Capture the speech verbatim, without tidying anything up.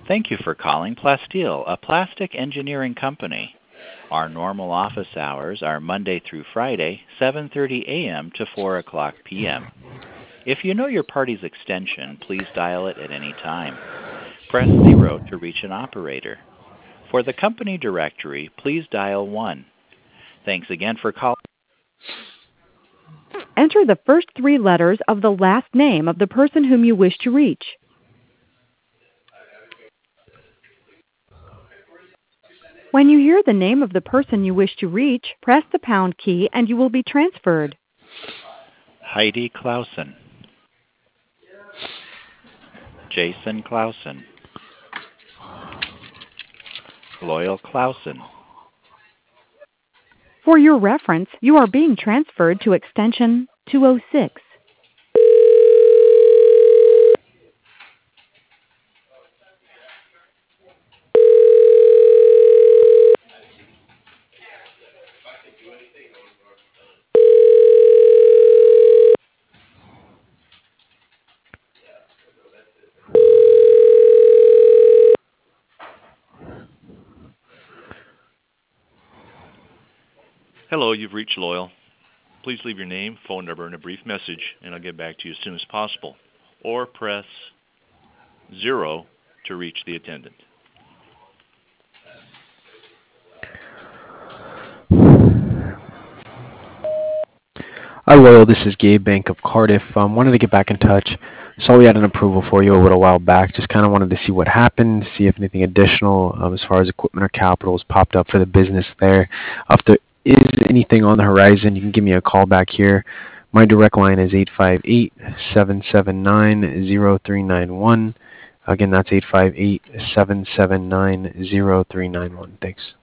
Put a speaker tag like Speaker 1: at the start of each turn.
Speaker 1: Thank you for calling Plasteel, a plastic engineering company. Our normal office hours are Monday through Friday, seven thirty a m to four o'clock p m If you know your party's extension, please dial it at any time. Press zero to reach an operator. For the company directory, please dial one. Thanks again for calling.
Speaker 2: Enter the first three letters of the last name of the person whom you wish to reach. When you hear the name of the person you wish to reach, press the pound key and you will be transferred.
Speaker 1: Heidi Clausen. Jason Clausen. Loyal Clausen.
Speaker 2: For your reference, you are being transferred to extension two oh six.
Speaker 3: Hello, you've reached Loyal. Please leave your name, phone number, and a brief message, and I'll get back to you as soon as possible. Or press zero to reach the attendant.
Speaker 4: Hi, Loyal. This is Gabe Bank of Cardiff. Um, wanted to get back in touch. Saw we had an approval for you a little while back. Just kind of wanted to see what happened, see if anything additional um, as far as equipment or capital has popped up for the business there. If there is anything on the horizon, you can give me a call back here. My direct line is eight five eight, seven seven nine, zero three nine one. Again, that's eight five eight, seven seven nine, zero three nine one. Thanks.